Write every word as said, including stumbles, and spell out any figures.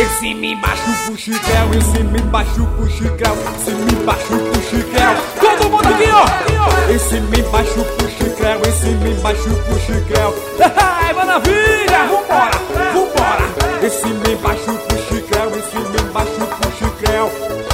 Esse me embaixo pro chicrel, esse me embaixo pro chicrel, esse me embaixo pro chicrel. Todo mundo aqui, ó! Esse me embaixo pro chicrel, esse me embaixo pro chicrel. Ai, maravilha! Vambora, vambora! Esse me embaixo pro chicrel, esse me embaixo pro chicrel.